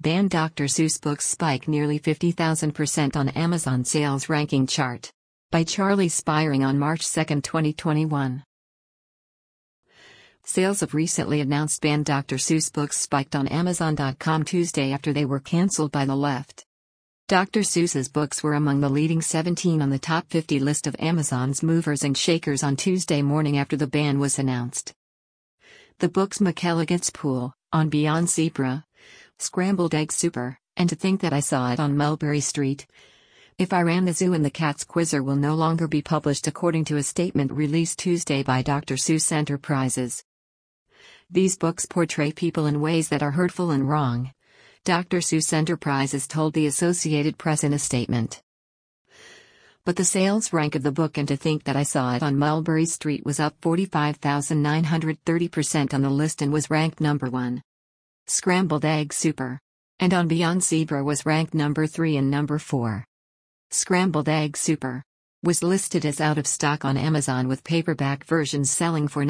Banned Dr. Seuss books spike nearly 50,000% on Amazon sales ranking chart. By Charlie Spiring on March 2, 2021. Sales of recently announced banned Dr. Seuss books spiked on Amazon.com Tuesday after they were cancelled by the left. Dr. Seuss's books were among the leading 17 on the top 50 list of Amazon's movers and shakers on Tuesday morning after the ban was announced. The books McElligot's Pool, On Beyond Zebra, Scrambled Egg Super, and To Think That I Saw It on Mulberry Street. If I Ran the Zoo and the Cat's Quizzer will no longer be published according to a statement released Tuesday by Dr. Seuss Enterprises. These books portray people in ways that are hurtful and wrong, Dr. Seuss Enterprises told the Associated Press in a statement. But the sales rank of the book And To Think That I Saw It on Mulberry Street was up 45,930% on the list and was ranked number 1. Scrambled Egg Super and On Beyond Zebra was ranked number 3 and number 4. Scrambled Egg Super was listed as out of stock on Amazon with paperback versions selling for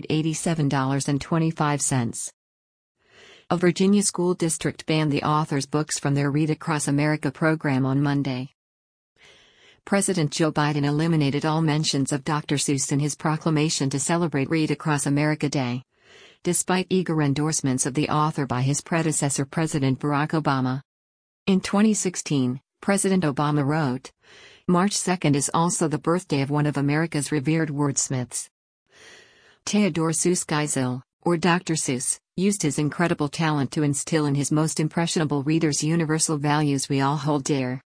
$987.25. A Virginia school district banned the author's books from their Read Across America program on Monday. President Joe Biden eliminated all mentions of Dr. Seuss in his proclamation to celebrate Read Across America Day, despite eager endorsements of the author by his predecessor President Barack Obama. In 2016, President Obama wrote, "March 2nd is also the birthday of one of America's revered wordsmiths. Theodore Seuss Geisel, or Dr. Seuss, used his incredible talent to instill in his most impressionable readers universal values we all hold dear.